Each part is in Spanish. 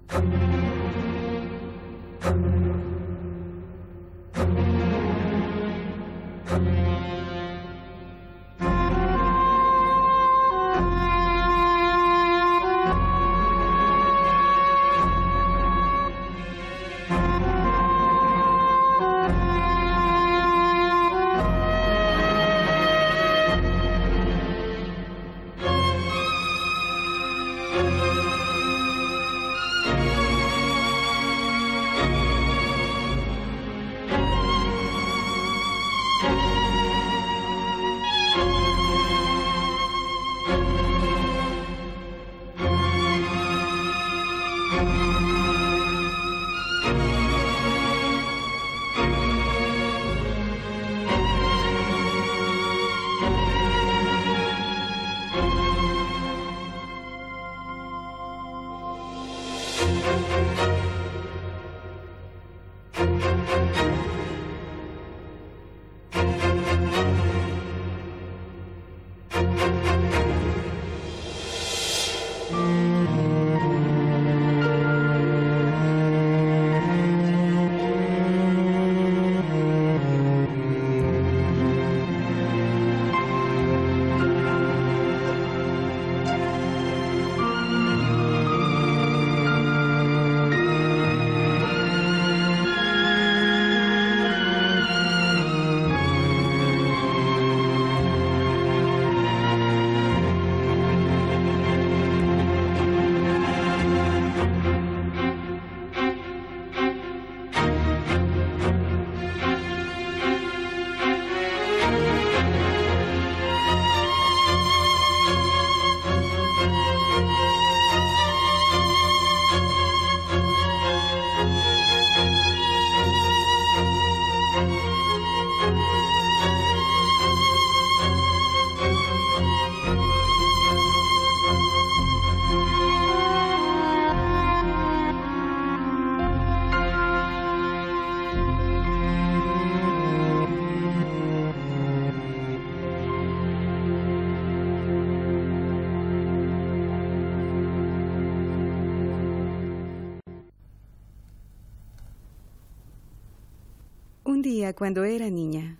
Un día, cuando era niña,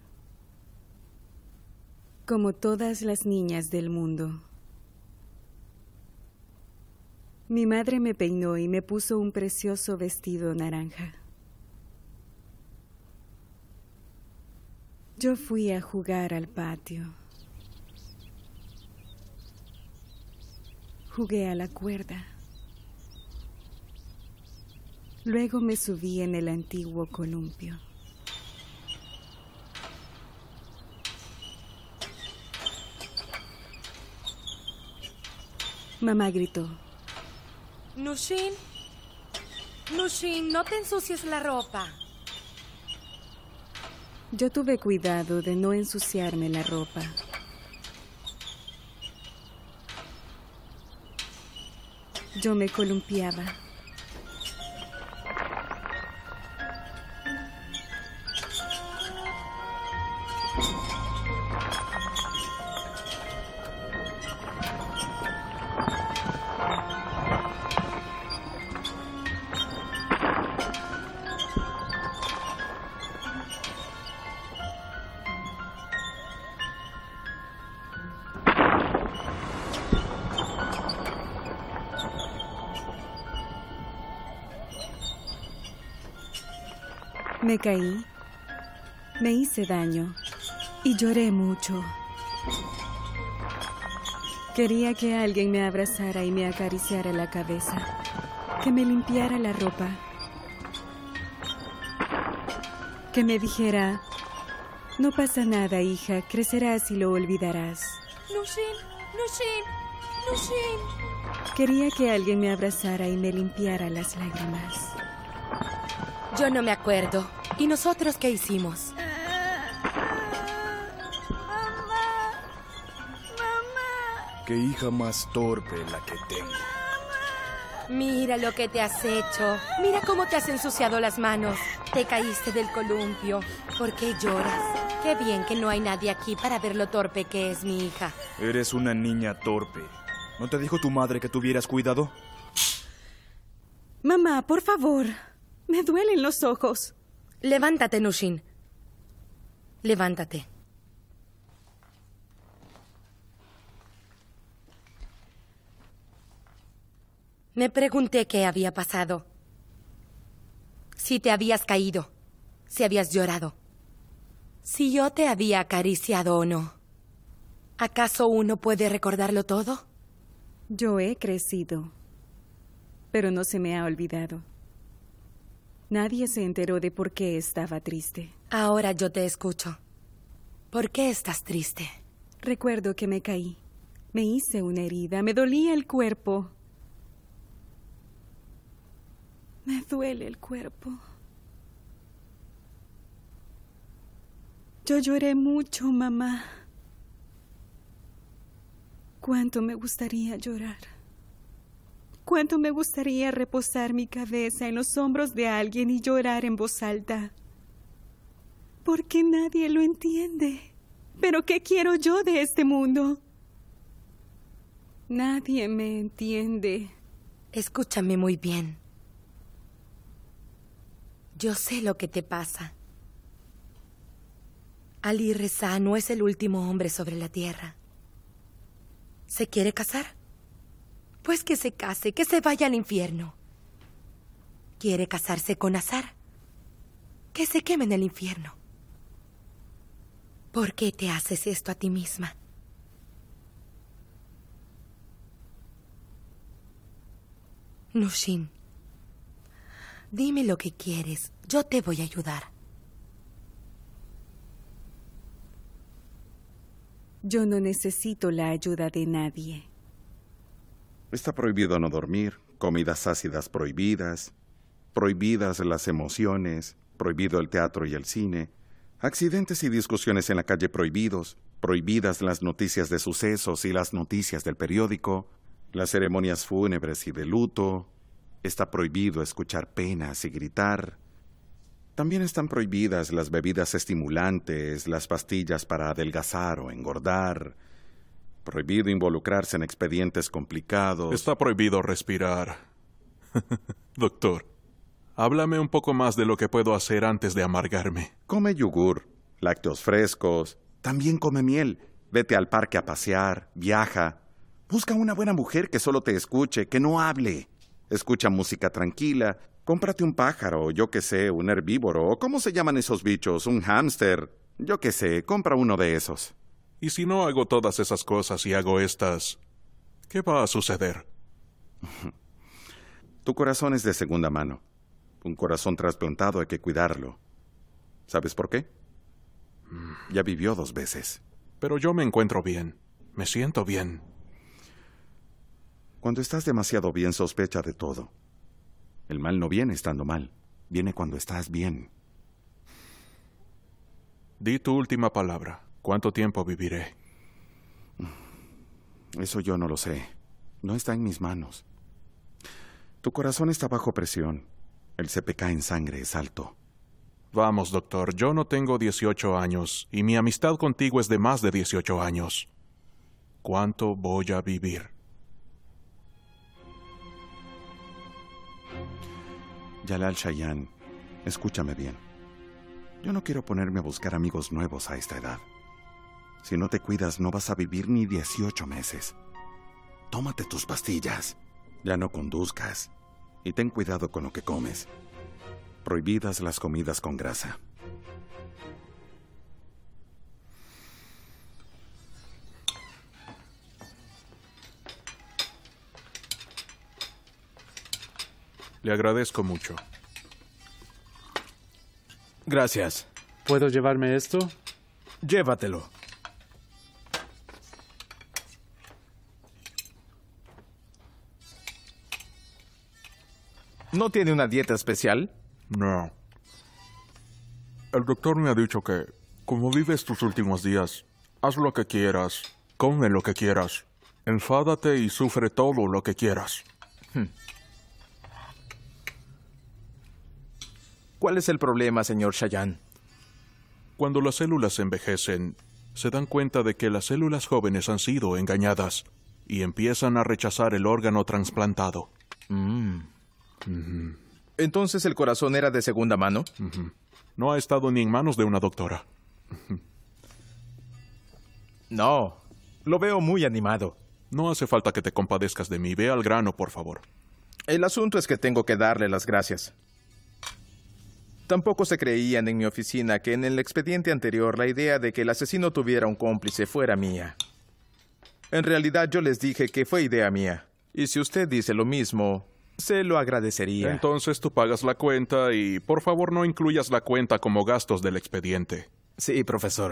como todas las niñas del mundo, mi madre me peinó y me puso un precioso vestido naranja. Yo fui a jugar al patio. Jugué a la cuerda. Luego me subí en el antiguo columpio. Mamá gritó. Nushin, Nushin, no te ensucies la ropa. Yo tuve cuidado de no ensuciarme la ropa. Yo me columpiaba. Me caí, me hice daño y lloré mucho. Quería que alguien me abrazara y me acariciara la cabeza, que me limpiara la ropa, que me dijera, no pasa nada, hija, crecerás y lo olvidarás. Nushin, Nushin, Nushin. Quería que alguien me abrazara y me limpiara las lágrimas. Yo no me acuerdo. ¿Y nosotros qué hicimos? Mamá. Qué hija más torpe la que tengo. Mira lo que te has hecho. Mira cómo te has ensuciado las manos. Te caíste del columpio. ¿Por qué lloras? Qué bien que no hay nadie aquí para ver lo torpe que es mi hija. Eres una niña torpe. ¿No te dijo tu madre que tuvieras cuidado? Mamá, por favor. Me duelen los ojos. Levántate, Nushin. Levántate. Me pregunté qué había pasado. Si te habías caído, si habías llorado, si yo te había acariciado o no. ¿Acaso uno puede recordarlo todo? Yo he crecido, pero no se me ha olvidado. Nadie se enteró de por qué estaba triste. Ahora yo te escucho. ¿Por qué estás triste? Recuerdo que me caí. Me hice una herida. Me dolía el cuerpo. Me duele el cuerpo. Yo lloré mucho, mamá. Cuánto me gustaría llorar. Cuánto me gustaría reposar mi cabeza en los hombros de alguien y llorar en voz alta. Porque nadie lo entiende. ¿Pero qué quiero yo de este mundo? Nadie me entiende. Escúchame muy bien. Yo sé lo que te pasa. Ali Reza no es el último hombre sobre la tierra. ¿Se quiere casar? Pues que se case, que se vaya al infierno. ¿Quiere casarse con Azar? Que se queme en el infierno. ¿Por qué te haces esto a ti misma? Nushin, dime lo que quieres. Yo te voy a ayudar. Yo no necesito la ayuda de nadie. Está prohibido no dormir, comidas ácidas prohibidas, prohibidas las emociones, prohibido el teatro y el cine, accidentes y discusiones en la calle prohibidos, prohibidas las noticias de sucesos y las noticias del periódico, las ceremonias fúnebres y de luto. Está prohibido escuchar penas y gritar. También están prohibidas las bebidas estimulantes, las pastillas para adelgazar o engordar. Prohibido involucrarse en expedientes complicados. Está prohibido respirar. Doctor, háblame un poco más de lo que puedo hacer antes de amargarme. Come yogur, lácteos frescos, también come miel. Vete al parque a pasear, viaja. Busca una buena mujer que solo te escuche, que no hable. Escucha música tranquila. Cómprate un pájaro, yo qué sé, un herbívoro. ¿Cómo se llaman esos bichos? Un hámster. Yo qué sé, compra uno de esos. Y si no hago todas esas cosas y hago estas, ¿qué va a suceder? Tu corazón es de segunda mano. Un corazón trasplantado hay que cuidarlo. ¿Sabes por qué? Ya vivió 2 veces. Pero yo me encuentro bien. Me siento bien. Cuando estás demasiado bien, sospecha de todo. El mal no viene estando mal. Viene cuando estás bien. Di tu última palabra. ¿Cuánto tiempo viviré? Eso yo no lo sé. No está en mis manos. Tu corazón está bajo presión. El CPK en sangre es alto. Vamos, doctor. Yo no tengo 18 años y mi amistad contigo es de más de 18 años. ¿Cuánto voy a vivir? Jalal Shayan, escúchame bien. Yo no quiero ponerme a buscar amigos nuevos a esta edad. Si no te cuidas, no vas a vivir ni 18 meses. Tómate tus pastillas. Ya no conduzcas. Y ten cuidado con lo que comes. Prohibidas las comidas con grasa. Le agradezco mucho. Gracias. ¿Puedo llevarme esto? Llévatelo. ¿No tiene una dieta especial? No. El doctor me ha dicho que, como vives tus últimos días, haz lo que quieras, come lo que quieras, enfádate y sufre todo lo que quieras. ¿Cuál es el problema, señor Shayan? Cuando las células envejecen, se dan cuenta de que las células jóvenes han sido engañadas y empiezan a rechazar el órgano trasplantado. Entonces el corazón era de segunda mano. No ha estado ni en manos de una doctora. No, lo veo muy animado. No hace falta que te compadezcas de mí. Ve al grano, por favor. El asunto es que tengo que darle las gracias. Tampoco se creían en mi oficina que en el expediente anterior la idea de que el asesino tuviera un cómplice fuera mía. En realidad yo les dije que fue idea mía. Y si usted dice lo mismo, se lo agradecería. Entonces tú pagas la cuenta y por favor no incluyas la cuenta como gastos del expediente. Sí, profesor.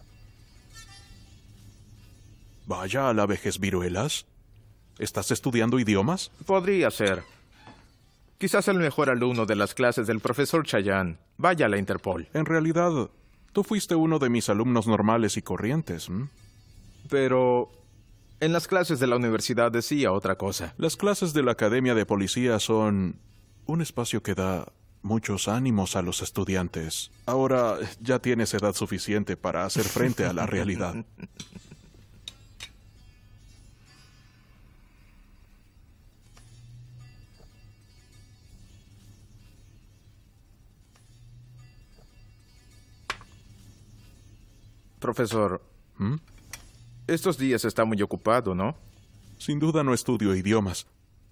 Vaya a la vejez viruelas. ¿Estás estudiando idiomas? Podría ser. Quizás el mejor alumno de las clases del profesor Chayan vaya a la Interpol. En realidad, tú fuiste uno de mis alumnos normales y corrientes. Pero en las clases de la universidad decía otra cosa. Las clases de la Academia de Policía son un espacio que da muchos ánimos a los estudiantes. Ahora ya tienes edad suficiente para hacer frente a la realidad. Profesor, estos días está muy ocupado, ¿no? Sin duda no estudio idiomas.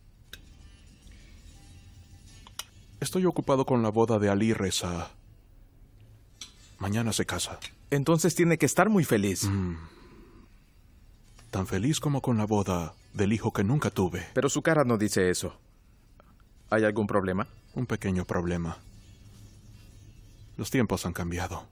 Estoy ocupado con la boda de Ali Reza. Mañana se casa. Entonces tiene que estar muy feliz. Tan feliz como con la boda del hijo que nunca tuve. Pero su cara no dice eso. ¿Hay algún problema? Un pequeño problema. Los tiempos han cambiado.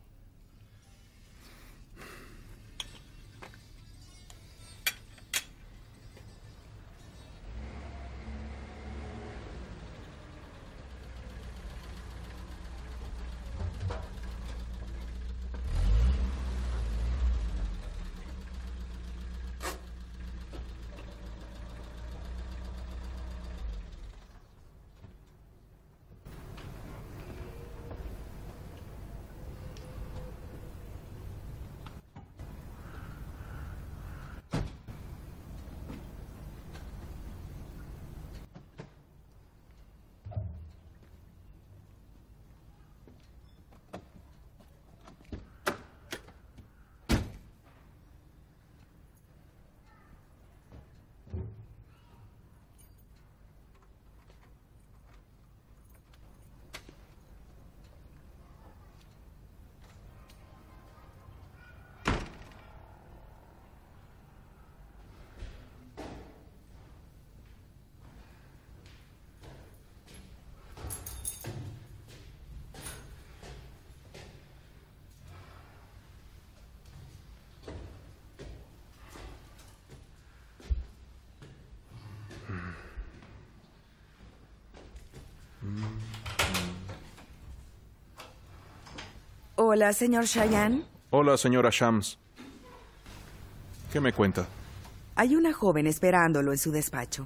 Hola, señor Chayan. Hola, señora Shams. ¿Qué me cuenta? Hay una joven esperándolo en su despacho.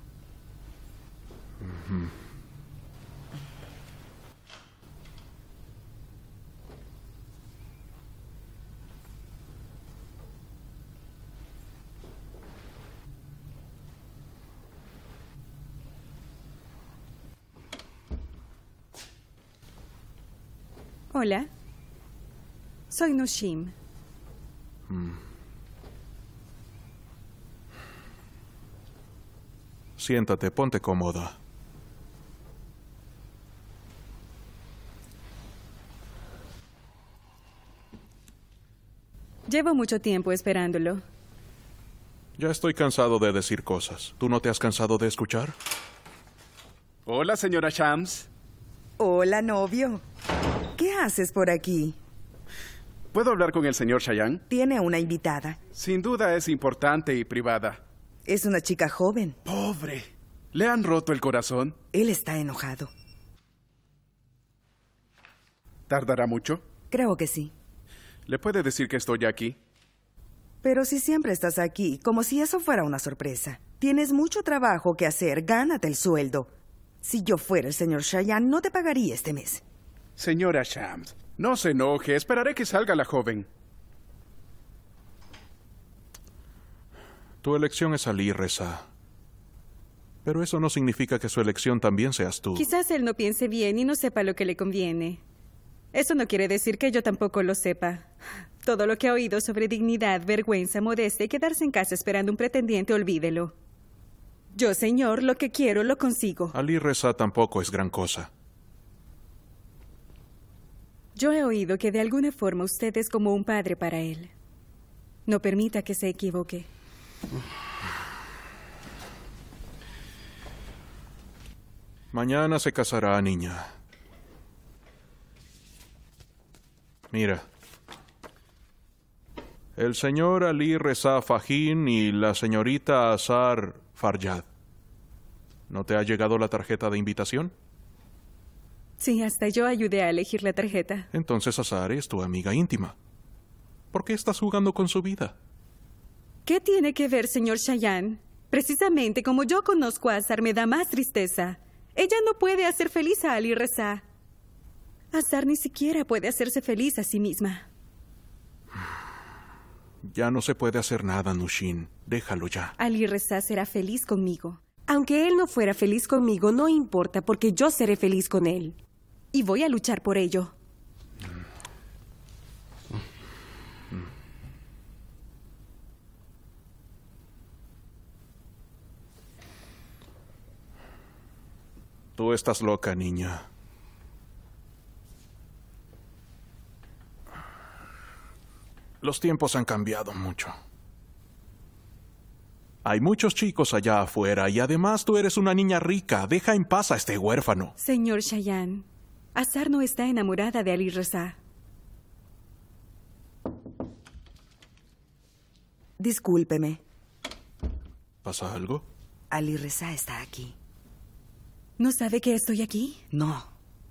Hola. Soy Noshim. Siéntate, ponte cómoda. Llevo mucho tiempo esperándolo. Ya estoy cansado de decir cosas. ¿Tú no te has cansado de escuchar? Hola, señora Shams. Hola, novio. ¿Qué haces por aquí? ¿Puedo hablar con el señor Chayan? Tiene una invitada. Sin duda es importante y privada. Es una chica joven. Pobre. ¿Le han roto el corazón? Él está enojado. ¿Tardará mucho? Creo que sí. ¿Le puede decir que estoy aquí? Pero si siempre estás aquí, como si eso fuera una sorpresa. Tienes mucho trabajo que hacer, gánate el sueldo. Si yo fuera el señor Chayan, no te pagaría este mes. Señora Shams, no se enoje. Esperaré que salga la joven. Tu elección es Ali Reza. Pero eso no significa que su elección también seas tú. Quizás él no piense bien y no sepa lo que le conviene. Eso no quiere decir que yo tampoco lo sepa. Todo lo que ha oído sobre dignidad, vergüenza, modestia y quedarse en casa esperando un pretendiente, olvídelo. Yo, señor, lo que quiero lo consigo. Ali Reza tampoco es gran cosa. Yo he oído que de alguna forma usted es como un padre para él. No permita que se equivoque. Mañana se casará, niña. Mira. El señor Ali Reza Fahim y la señorita Azar Faryad. ¿No te ha llegado la tarjeta de invitación? Sí, hasta yo ayudé a elegir la tarjeta. Entonces Azar es tu amiga íntima. ¿Por qué estás jugando con su vida? ¿Qué tiene que ver, señor Shayan? Precisamente como yo conozco a Azar me da más tristeza. Ella no puede hacer feliz a Ali Reza. Azar ni siquiera puede hacerse feliz a sí misma. Ya no se puede hacer nada, Nushin. Déjalo ya. Ali Reza será feliz conmigo. Aunque él no fuera feliz conmigo, no importa, porque yo seré feliz con él. Y voy a luchar por ello. Tú estás loca, niña. Los tiempos han cambiado mucho. Hay muchos chicos allá afuera y además tú eres una niña rica. Deja en paz a este huérfano. Señor Shayan, Azar no está enamorada de Ali Reza. Discúlpeme. ¿Pasa algo? Ali Reza está aquí. ¿No sabe que estoy aquí? No.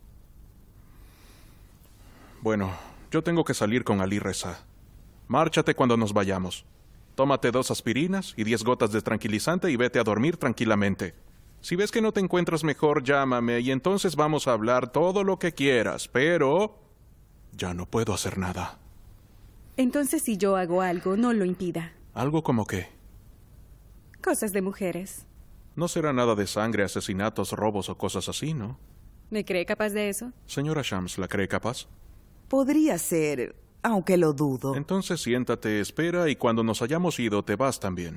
Bueno, yo tengo que salir con Ali Reza. Márchate cuando nos vayamos. Tómate 2 aspirinas y 10 gotas de tranquilizante y vete a dormir tranquilamente. Si ves que no te encuentras mejor, llámame y entonces vamos a hablar todo lo que quieras, pero ya no puedo hacer nada. Entonces si yo hago algo, no lo impida. ¿Algo como qué? Cosas de mujeres. No será nada de sangre, asesinatos, robos o cosas así, ¿no? ¿Me cree capaz de eso? Señora Shams, ¿la cree capaz? Podría ser, aunque lo dudo. Entonces siéntate, espera y cuando nos hayamos ido te vas también.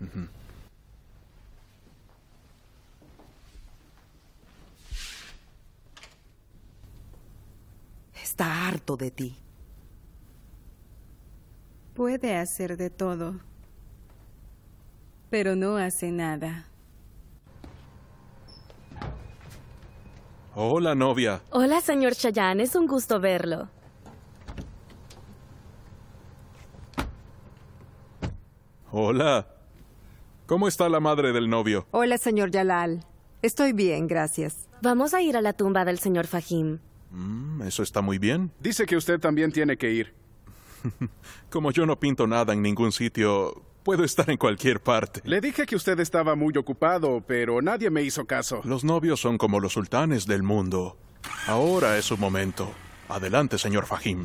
Está harto de ti. Puede hacer de todo, pero no hace nada. Hola, novia. Hola, señor Shayan. Es un gusto verlo. Hola. ¿Cómo está la madre del novio? Hola, señor Jalal. Estoy bien, gracias. Vamos a ir a la tumba del señor Fahim. Eso está muy bien. Dice que usted también tiene que ir. Como yo no pinto nada en ningún sitio, puedo estar en cualquier parte. Le dije que usted estaba muy ocupado, pero nadie me hizo caso. Los novios son como los sultanes del mundo. Ahora es su momento. Adelante, señor Fahim.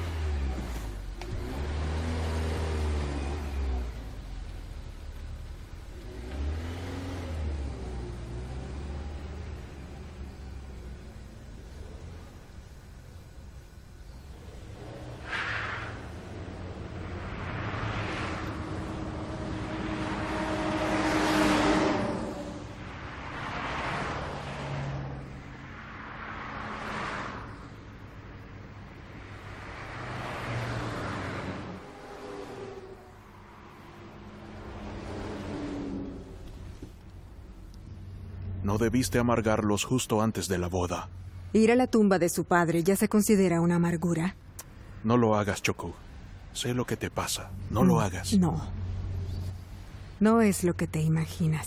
No debiste amargarlos justo antes de la boda. Ir a la tumba de su padre ya se considera una amargura. No lo hagas, Choco. Sé lo que te pasa. No lo hagas. No. No es lo que te imaginas.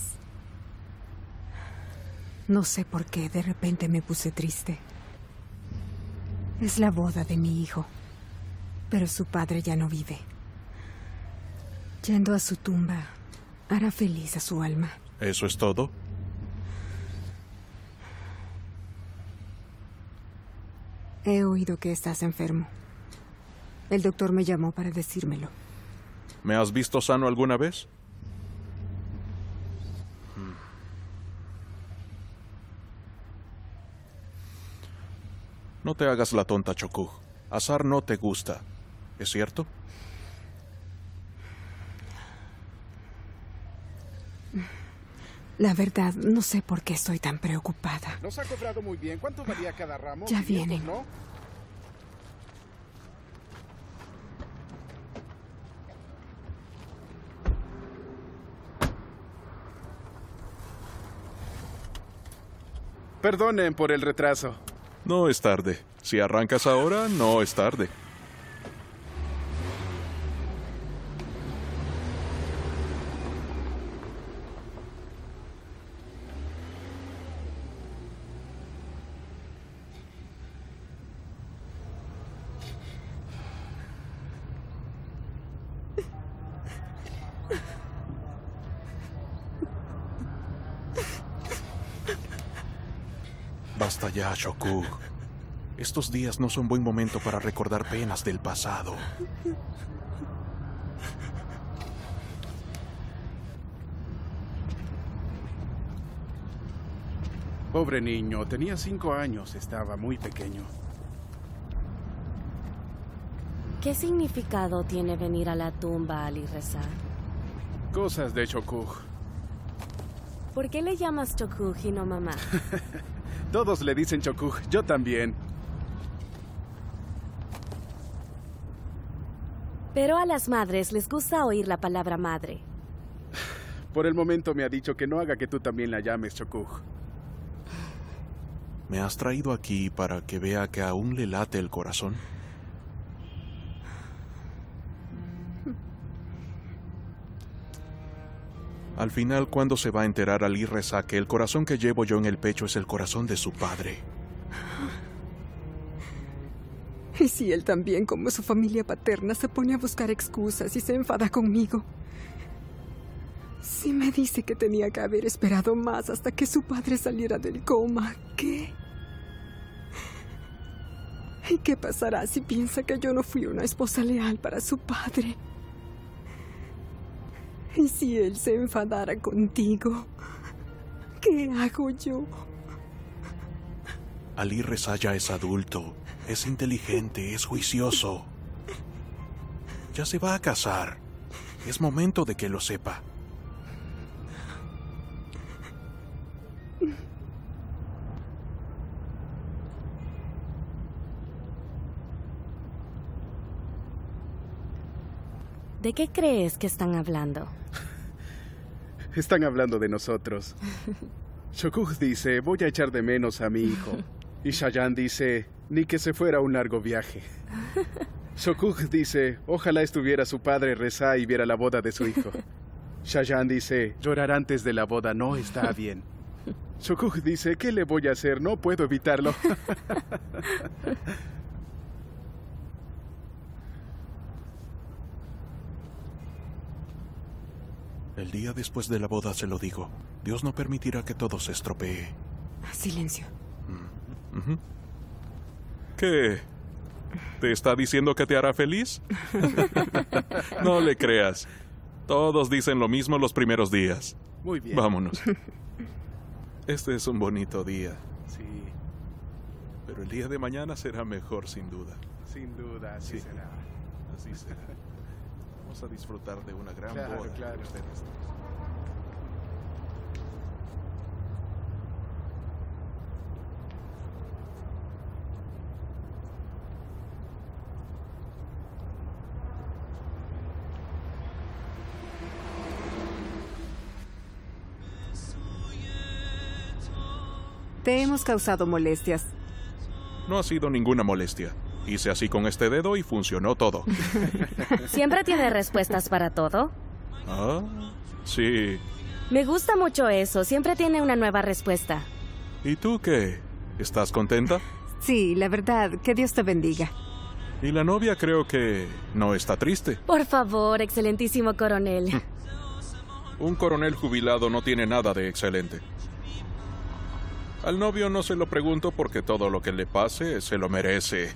No sé por qué de repente me puse triste. Es la boda de mi hijo, pero su padre ya no vive. Yendo a su tumba, hará feliz a su alma. ¿Eso es todo? He oído que estás enfermo. El doctor me llamó para decírmelo. ¿Me has visto sano alguna vez? No te hagas la tonta, Chokug. Azar no te gusta, ¿es cierto? La verdad, no sé por qué estoy tan preocupada. Nos ha cobrado muy bien. ¿Cuánto valía cada ramo? Ya 500, vienen. ¿no? Perdonen por el retraso. No es tarde. Si arrancas ahora, no es tarde. Basta ya, Chokug. Estos días no son buen momento para recordar penas del pasado. Pobre niño, tenía 5 años, estaba muy pequeño. ¿Qué significado tiene venir a la tumba, Ali Reza? Cosas de Chokug. ¿Por qué le llamas Chokug y no mamá? Todos le dicen Chokug, yo también. Pero a las madres les gusta oír la palabra madre. Por el momento me ha dicho que no haga que tú también la llames Chokug. ¿Me has traído aquí para que vea que aún le late el corazón? Al final, ¿cuándo se va a enterar Ali Reza que el corazón que llevo yo en el pecho es el corazón de su padre? Y si él también, como su familia paterna, se pone a buscar excusas y se enfada conmigo. Si me dice que tenía que haber esperado más hasta que su padre saliera del coma, ¿qué? ¿Y qué pasará si piensa que yo no fui una esposa leal para su padre? ¿Y si él se enfadara contigo? ¿Qué hago yo? Ali Reza ya es adulto, es inteligente, es juicioso. Ya se va a casar. Es momento de que lo sepa. ¿De qué crees que están hablando? Están hablando de nosotros. Chokug dice, voy a echar de menos a mi hijo. Y Shayan dice, ni que se fuera a un largo viaje. Chokug dice, ojalá estuviera su padre Reza y viera la boda de su hijo. Shayan dice, llorar antes de la boda no está bien. Chokug dice, ¿qué le voy a hacer? No puedo evitarlo. El día después de la boda se lo digo. Dios no permitirá que todo se estropee. Silencio. ¿Qué? ¿Te está diciendo que te hará feliz? No le creas. Todos dicen lo mismo los primeros días. Muy bien. Vámonos. Este es un bonito día. Sí. Pero el día de mañana será mejor, sin duda. Sin duda, así será. Así será. Vamos a disfrutar de una gran Claro, boda. claro. Ustedes. Te hemos causado molestias. No ha sido ninguna molestia. Hice así con este dedo y funcionó todo. ¿Siempre tiene respuestas para todo? Ah, sí. Me gusta mucho eso. Siempre tiene una nueva respuesta. ¿Y tú qué? ¿Estás contenta? Sí, la verdad, que Dios te bendiga. Y la novia creo que no está triste. Por favor, excelentísimo coronel. Un coronel jubilado no tiene nada de excelente. Al novio no se lo pregunto porque todo lo que le pase se lo merece.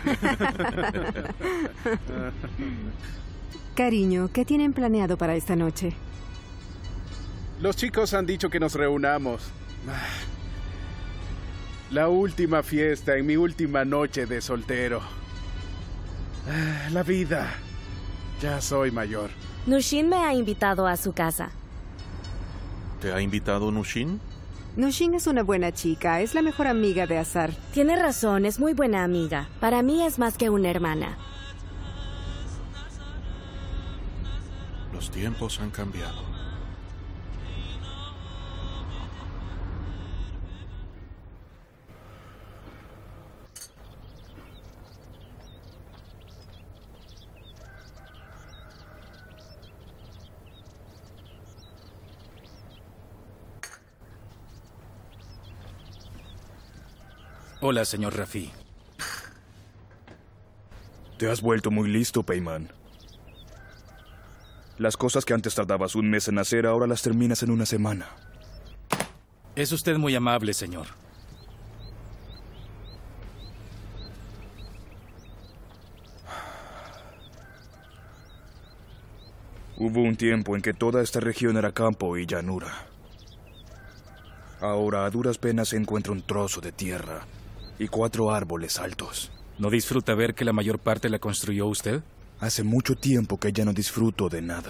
Cariño, ¿qué tienen planeado para esta noche? Los chicos han dicho que nos reunamos. La última fiesta en mi última noche de soltero. La vida. Ya soy mayor. Nushin me ha invitado a su casa. ¿Te ha invitado Nushin? Nushin es una buena chica, es la mejor amiga de Azar. Tiene razón, es muy buena amiga. Para mí es más que una hermana. Los tiempos han cambiado. Hola, señor Rafí. Te has vuelto muy listo, Peyman. Las cosas que antes tardabas un mes en hacer, ahora las terminas en una semana. Es usted muy amable, señor. Hubo un tiempo en que toda esta región era campo y llanura. Ahora a duras penas se encuentra un trozo de tierra y 4 árboles altos. ¿No disfruta ver que la mayor parte la construyó usted? Hace mucho tiempo que ya no disfruto de nada.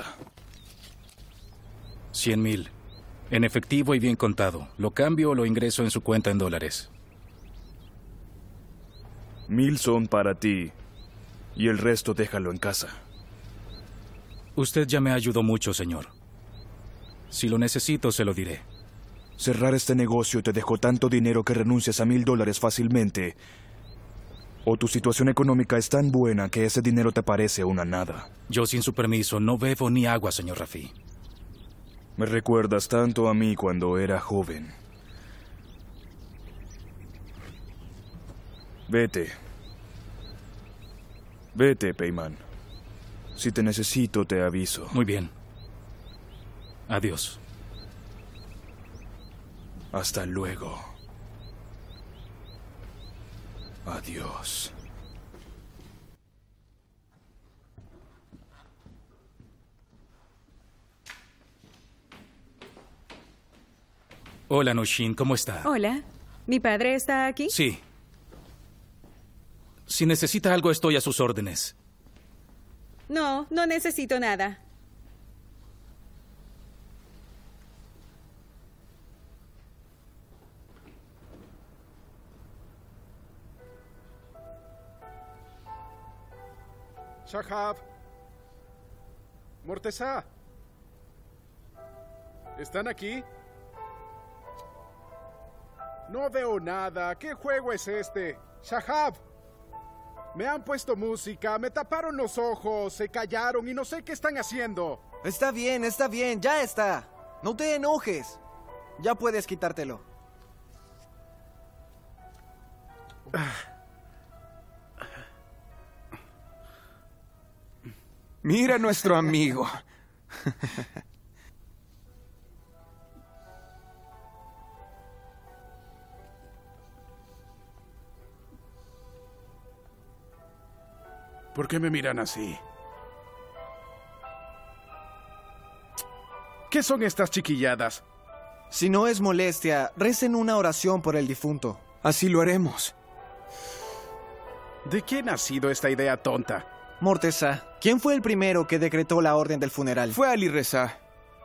100,000. En efectivo y bien contado. Lo cambio o lo ingreso en su cuenta en dólares. 1,000 son para ti y el resto déjalo en casa. Usted ya me ayudó mucho, señor. Si lo necesito, se lo diré. Cerrar este negocio te dejó tanto dinero que renuncias a $1,000 fácilmente. O tu situación económica es tan buena que ese dinero te parece una nada. Yo, sin su permiso, no bebo ni agua, señor Rafí. Me recuerdas tanto a mí cuando era joven. Vete. Vete, Peyman. Si te necesito, te aviso. Muy bien. Adiós. Hasta luego. Adiós. Hola, Nushin, ¿cómo está? Hola. ¿Mi padre está aquí? Sí. Si necesita algo, estoy a sus órdenes. No, no necesito nada. Shahab. Morteza. ¿Están aquí? No veo nada. ¿Qué juego es este? Shahab. Me han puesto música, me taparon los ojos, se callaron y no sé qué están haciendo. Está bien, ya está. No te enojes. Ya puedes quitártelo. Mira a nuestro amigo. ¿Por qué me miran así? ¿Qué son estas chiquilladas? Si no es molestia, recen una oración por el difunto. Así lo haremos. ¿De quién ha sido esta idea tonta? Morteza, ¿quién fue el primero que decretó la orden del funeral? Fue Ali Reza.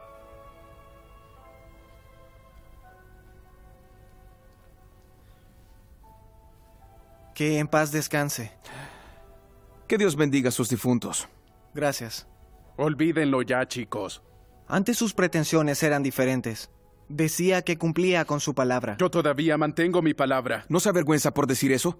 Que en paz descanse. Que Dios bendiga a sus difuntos. Gracias. Olvídenlo ya, chicos. Antes sus pretensiones eran diferentes. Decía que cumplía con su palabra. Yo todavía mantengo mi palabra. ¿No se avergüenza por decir eso?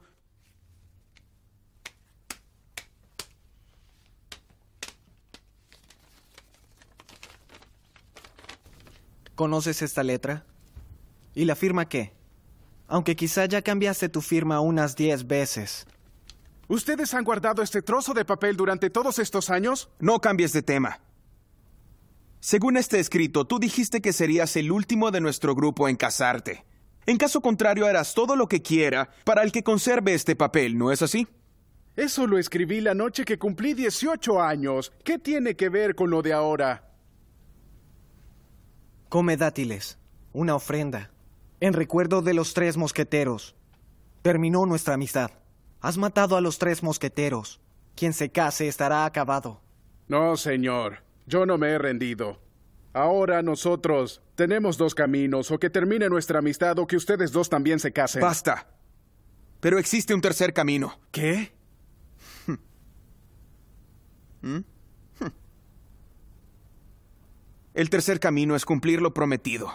¿Conoces esta letra? ¿Y la firma qué? Aunque quizá ya cambiaste tu firma unas 10 veces. ¿Ustedes han guardado este trozo de papel durante todos estos años? No cambies de tema. Según este escrito, tú dijiste que serías el último de nuestro grupo en casarte. En caso contrario, harás todo lo que quiera para el que conserve este papel, ¿no es así? Eso lo escribí la noche que cumplí 18 años. ¿Qué tiene que ver con lo de ahora? Come dátiles, una ofrenda, en recuerdo de los 3 mosqueteros, Terminó nuestra amistad. Has matado a los 3 mosqueteros. Quien se case estará acabado. No, señor. Yo no me he rendido. Ahora nosotros tenemos 2 caminos, o que termine nuestra amistad o que ustedes 2 también se casen. Basta. Pero existe un tercer camino. ¿Qué? El tercer camino es cumplir lo prometido.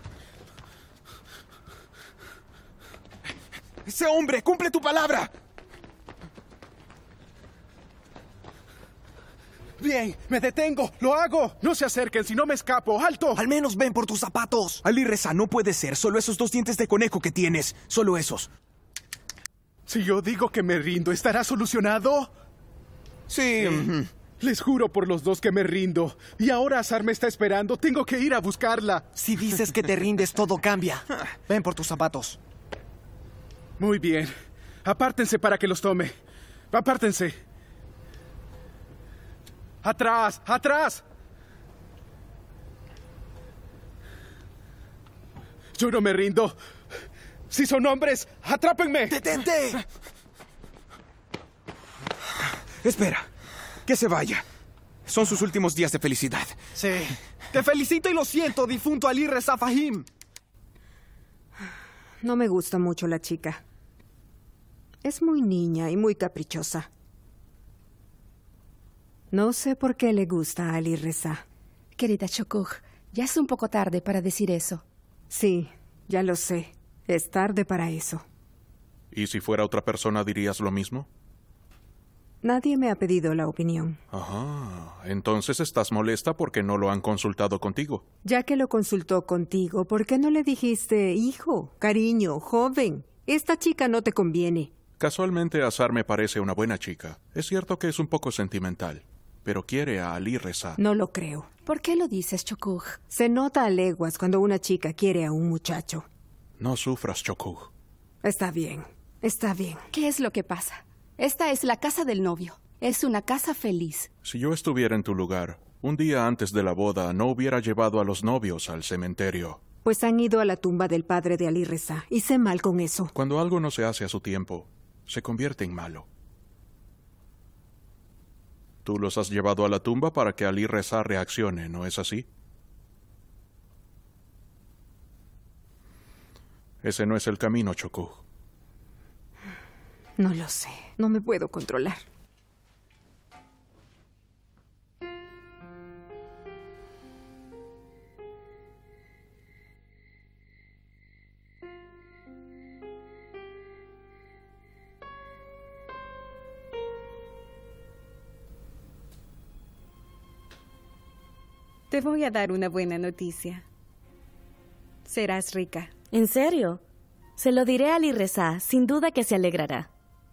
¡Ese hombre! ¡Cumple tu palabra! Bien, me detengo, lo hago. No se acerquen, si no me escapo. ¡Alto! Al menos ven por tus zapatos. Ali Reza, no puede ser. Solo esos 2 dientes de conejo que tienes. Solo esos. Si yo digo que me rindo, ¿estará solucionado? Sí. Les juro por los 2 que me rindo. Y ahora Azar me está esperando. Tengo que ir a buscarla. Si dices que te rindes, todo cambia. Ven por tus zapatos. Muy bien. Apártense para que los tome. Apártense. ¡Atrás! ¡Atrás! Yo no me rindo. Si son hombres, ¡atrápenme! ¡Detente! Espera. Que se vaya. Son sus últimos días de felicidad. Sí. Te felicito y lo siento, difunto Ali Reza Fahim. No me gusta mucho la chica. Es muy niña y muy caprichosa. No sé por qué le gusta a Ali Reza. Querida Shokuj, ya es un poco tarde para decir eso. Sí, ya lo sé. Es tarde para eso. ¿Y si fuera otra persona dirías lo mismo? Nadie me ha pedido la opinión. Ajá. Entonces estás molesta porque no lo han consultado contigo. Ya que lo consultó contigo, ¿por qué no le dijiste, hijo, cariño, joven? Esta chica no te conviene. Casualmente Azar me parece una buena chica. Es cierto que es un poco sentimental, pero quiere a Ali Reza. No lo creo. ¿Por qué lo dices, Shokuj? Se nota a leguas cuando una chica quiere a un muchacho. No sufras, Shokuj. Está bien, está bien. ¿Qué es lo que pasa? Esta es la casa del novio. Es una casa feliz. Si yo estuviera en tu lugar, un día antes de la boda no hubiera llevado a los novios al cementerio. Pues han ido a la tumba del padre de Ali Reza. Hice mal con eso. Cuando algo no se hace a su tiempo, se convierte en malo. Tú los has llevado a la tumba para que Ali Reza reaccione, ¿no es así? Ese no es el camino, Shokuj. No lo sé. No me puedo controlar. Te voy a dar una buena noticia. Serás rica. ¿En serio? Se lo diré a Ali Reza. Sin duda que se alegrará.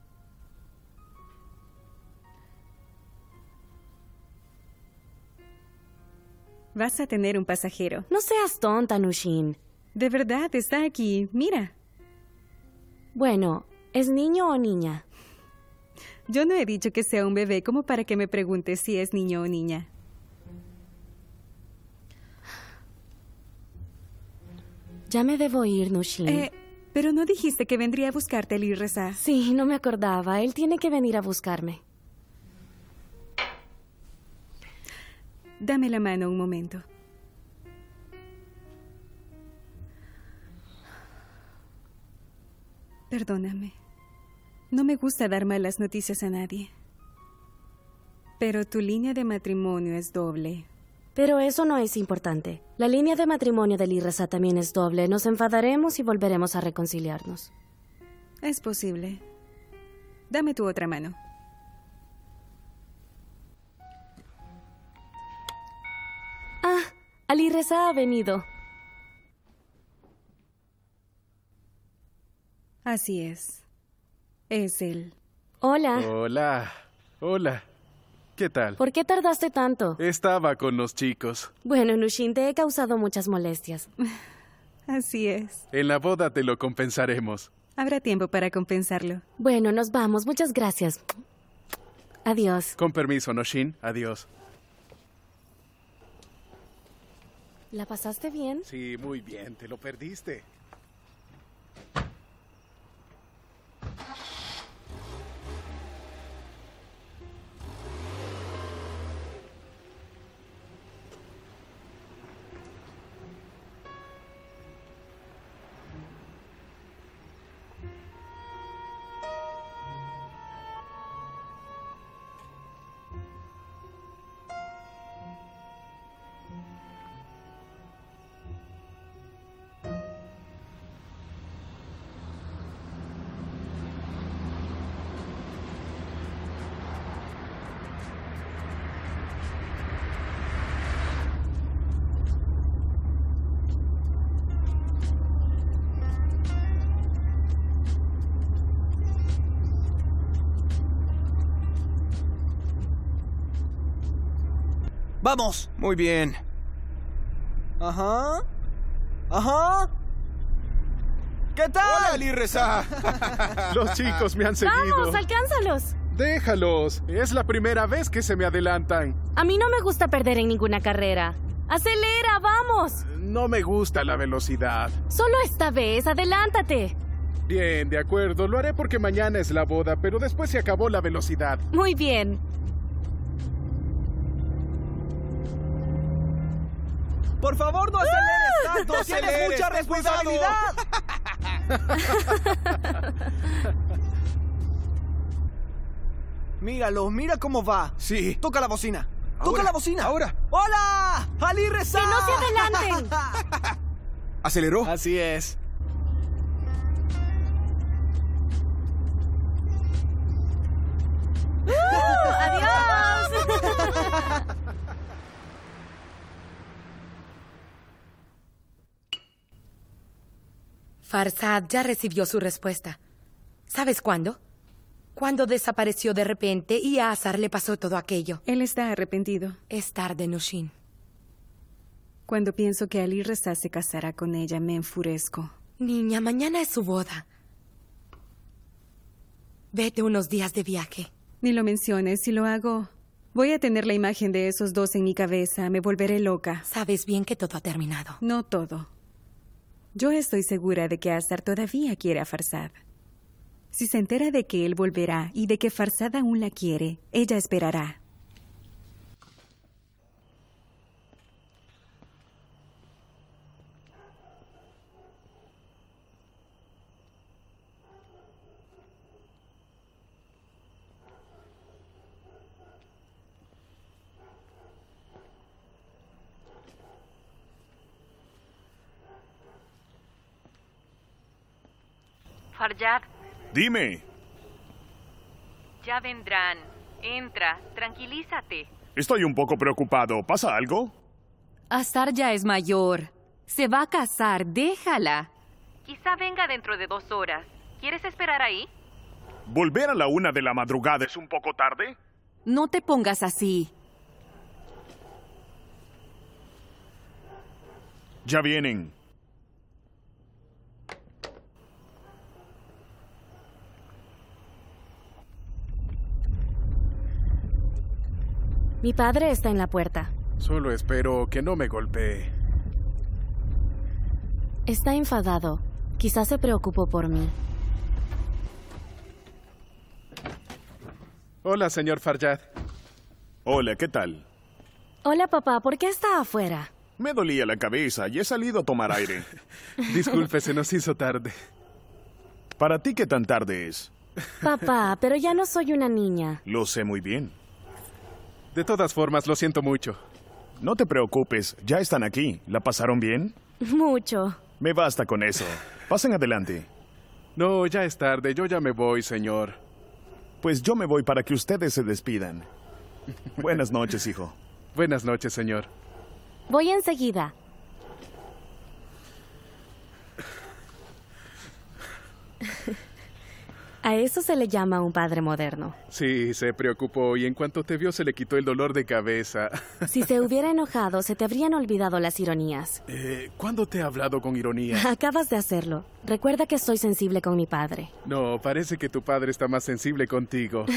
Vas a tener un pasajero. No seas tonta, Nushin. De verdad, está aquí. Mira. Bueno, ¿es niño o niña? Yo no he dicho que sea un bebé como para que me preguntes si es niño o niña. Ya me debo ir, Nushin. Pero no dijiste que vendría a buscarte Ali Reza. Sí, no me acordaba. Él tiene que venir a buscarme. Dame la mano un momento. Perdóname. No me gusta dar malas noticias a nadie. Pero tu línea de matrimonio es doble. Pero eso no es importante. La línea de matrimonio de Ali Reza también es doble. Nos enfadaremos y volveremos a reconciliarnos. Es posible. Dame tu otra mano. Ah, Ali Reza ha venido. Así es. Es él. Hola. Hola. Hola. ¿Qué tal? ¿Por qué tardaste tanto? Estaba con los chicos. Bueno, Nushin, te he causado muchas molestias. Así es. En la boda te lo compensaremos. Habrá tiempo para compensarlo. Bueno, nos vamos. Muchas gracias. Adiós. Con permiso, Noshin. Adiós. ¿La pasaste bien? Sí, muy bien. Te lo perdiste. ¡Vamos! Muy bien. Ajá. Ajá. ¿Qué tal? ¡Hola, Ali Reza! Los chicos me han seguido. ¡Vamos, alcánzalos! Déjalos. Es la primera vez que se me adelantan. A mí no me gusta perder en ninguna carrera. ¡Acelera, vamos! No me gusta la velocidad. Solo esta vez, adelántate. Bien, de acuerdo. Lo haré porque mañana es la boda, pero después se acabó la velocidad. Muy bien. Por favor, no aceleres tanto. No Tienes aceleres, mucha ten responsabilidad. Míralo, mira cómo va. Sí. Toca la bocina. Toca Ahora, la bocina. ahora. ¡Hola! ¡Ali Reza! ¡Que no se adelanten! ¿Aceleró? Así es. ¡Adiós! Farzad ya recibió su respuesta. ¿Sabes cuándo? Cuando desapareció de repente y a Azar le pasó todo aquello. Él está arrepentido. Es tarde, Nushin. Cuando pienso que Ali Reza se casará con ella, me enfurezco. Niña, mañana es su boda. Vete unos días de viaje. Ni lo menciones. Si lo hago, voy a tener la imagen de esos dos en mi cabeza. Me volveré loca. Sabes bien que todo ha terminado. No todo. Yo estoy segura de que Azar todavía quiere a Farzad. Si se entera de que él volverá y de que Farzad aún la quiere, ella esperará. Farzad, Dime. ya vendrán. Entra, tranquilízate. Estoy un poco preocupado. ¿Pasa algo? Azar ya es mayor. Se va a casar, déjala. Quizá venga dentro de 2 horas. ¿Quieres esperar ahí? ¿Volver a la 1 de la madrugada es un poco tarde? No te pongas así. Ya vienen. Mi padre está en la puerta. Solo espero que no me golpee. Está enfadado. Quizás se preocupó por mí. Hola, señor Farzad. Hola, ¿qué tal? Hola, papá. ¿Por qué está afuera? Me dolía la cabeza y he salido a tomar aire. Disculpe, se nos hizo tarde. ¿Para ti qué tan tarde es? Papá, pero ya no soy una niña. Lo sé muy bien. De todas formas, lo siento mucho. No te preocupes, ya están aquí. ¿La pasaron bien? Mucho. Me basta con eso. Pasen adelante. No, ya es tarde. Yo ya me voy, señor. Pues yo me voy para que ustedes se despidan. Buenas noches, hijo. Buenas noches, señor. Voy enseguida. A eso se le llama un padre moderno. Sí, se preocupó y en cuanto te vio se le quitó el dolor de cabeza. Si se hubiera enojado, se te habrían olvidado las ironías. ¿Cuándo te he hablado con ironía? Acabas de hacerlo. Recuerda que soy sensible con mi padre. No, parece que tu padre está más sensible contigo.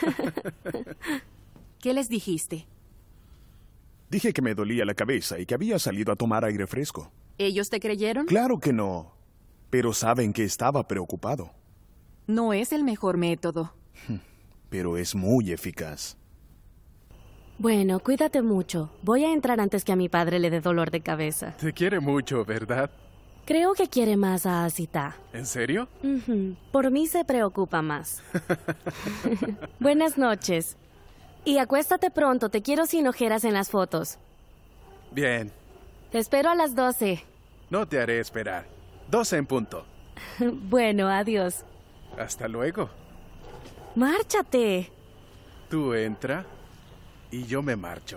¿Qué les dijiste? Dije que me dolía la cabeza y que había salido a tomar aire fresco. ¿Ellos te creyeron? Claro que no, pero saben que estaba preocupado. No es el mejor método. Pero es muy eficaz. Bueno, cuídate mucho. Voy a entrar antes que a mi padre le dé dolor de cabeza. Te quiere mucho, ¿verdad? Creo que quiere más a Asita. ¿En serio? Por mí se preocupa más. Buenas noches. Y acuéstate pronto, te quiero sin ojeras en las fotos. Bien. Te espero a las 12. No te haré esperar. 12 en punto. Bueno, adiós. Hasta luego. Márchate. Tú entra y yo me marcho.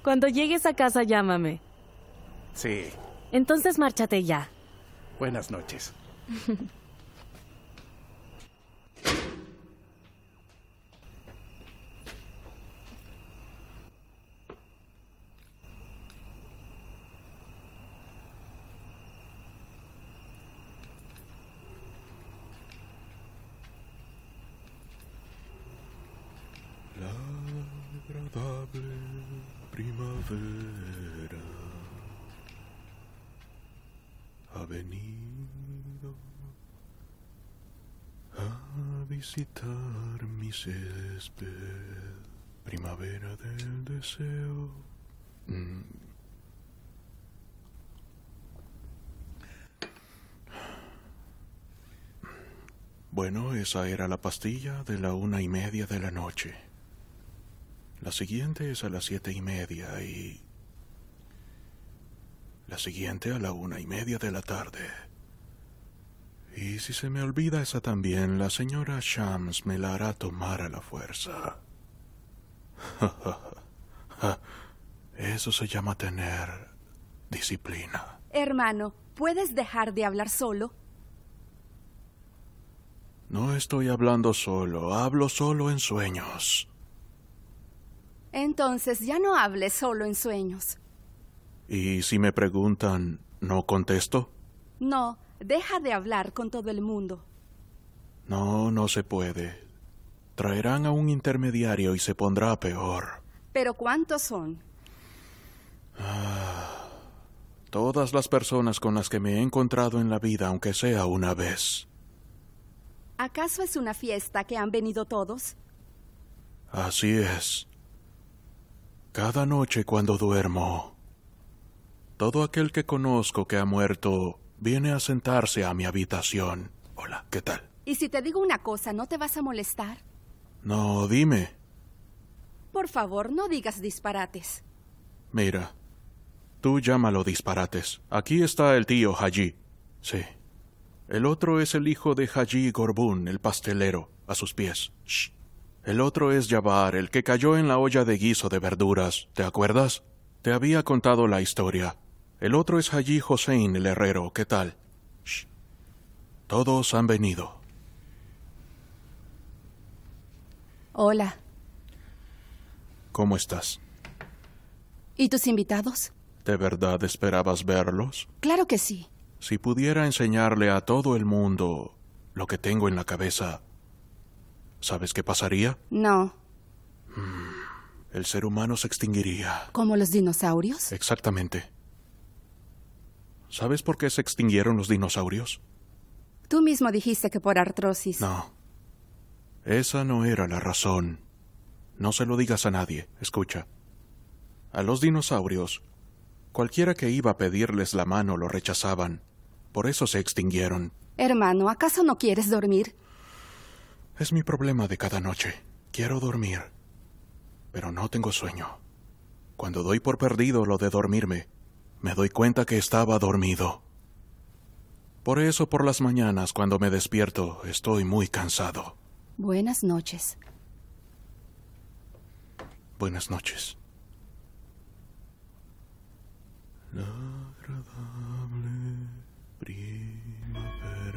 Cuando llegues a casa, llámame. Sí. Entonces, márchate ya. Buenas noches. Agradable primavera ha venido a visitar mi césped, primavera del deseo. Bueno, esa era la pastilla de la 1:30 de la noche. La siguiente es a las 7:30 y... la siguiente a la 1:30 de la tarde. Y si se me olvida esa también, la señora Shams me la hará tomar a la fuerza. Eso se llama tener disciplina. Hermano, ¿puedes dejar de hablar solo? No estoy hablando solo, hablo solo en sueños. Entonces ya no hables solo en sueños. Y si me preguntan, ¿no contesto? No, deja de hablar con todo el mundo. No, no se puede. Traerán a un intermediario y se pondrá peor. ¿Pero cuántos son? Todas las personas con las que me he encontrado en la vida, aunque sea una vez. ¿Acaso es una fiesta que han venido todos? Así es. Cada noche cuando duermo, todo aquel que conozco que ha muerto viene a sentarse a mi habitación. Hola, ¿qué tal? Y si te digo una cosa, ¿no te vas a molestar? No, dime. Por favor, no digas disparates. Mira, tú llámalo disparates. Aquí está el tío Haji. Sí. El otro es el hijo de Haji Gorbun, el pastelero, a sus pies. Shh. El otro es Jabbar, el que cayó en la olla de guiso de verduras. ¿Te acuerdas? Te había contado la historia. El otro es Haji Hossein, el herrero. ¿Qué tal? Shh. Todos han venido. Hola. ¿Cómo estás? ¿Y tus invitados? ¿De verdad esperabas verlos? Claro que sí. Si pudiera enseñarle a todo el mundo lo que tengo en la cabeza, ¿sabes qué pasaría? No. El ser humano se extinguiría. ¿Como los dinosaurios? Exactamente. ¿Sabes por qué se extinguieron los dinosaurios? Tú mismo dijiste que por artrosis. No. Esa no era la razón. No se lo digas a nadie. Escucha. A los dinosaurios, cualquiera que iba a pedirles la mano lo rechazaban. Por eso se extinguieron. Hermano, ¿acaso no quieres dormir? Es mi problema de cada noche. Quiero dormir, pero no tengo sueño. Cuando doy por perdido lo de dormirme, me doy cuenta que estaba dormido. Por eso por las mañanas, cuando me despierto, estoy muy cansado. Buenas noches. Buenas noches. La agradable primavera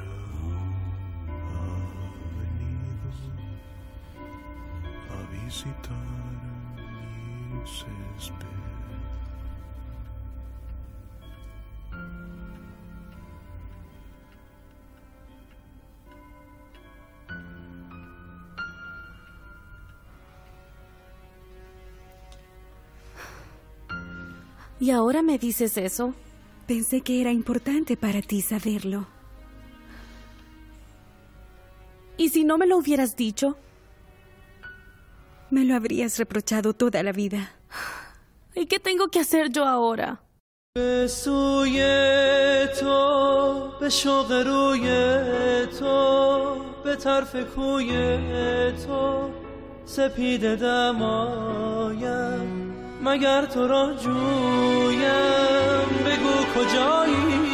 ha venido a visitar mi césped. ¿Y ahora me dices eso? Pensé que era importante para ti saberlo. ¿Y si no me lo hubieras dicho? Me lo habrías reprochado toda la vida. ¿Y qué tengo que hacer yo ahora? به سوی تو به شوق روی تو به طرف کوی تو سپیده دمایم مگر تو را جویم بگو کجایی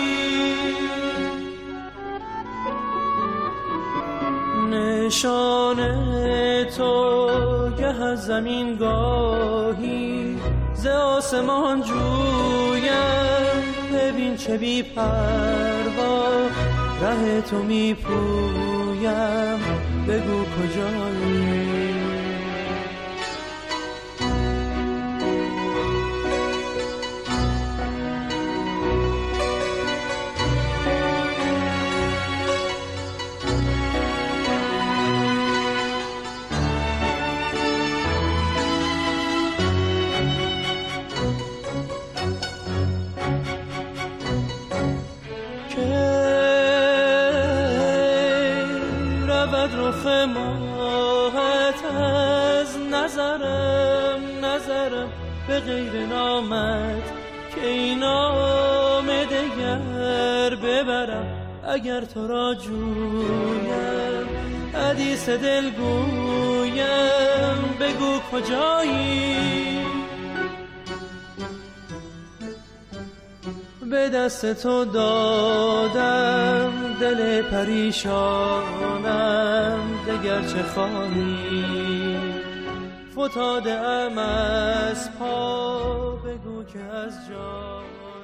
نشان تو گه از زمین گاهی ز آسمان جویم ببین چه بی پروا ره تو می پویم بگو کجایی رخ ماهت از نظرم به غیر نامت که این نام دگر ببرم اگر تو را جویم حدیث دل گویم بگو کجایی به دست تو دادم دل پریشانم دگر چه خواهی فتاده ام از پا بگو که از جان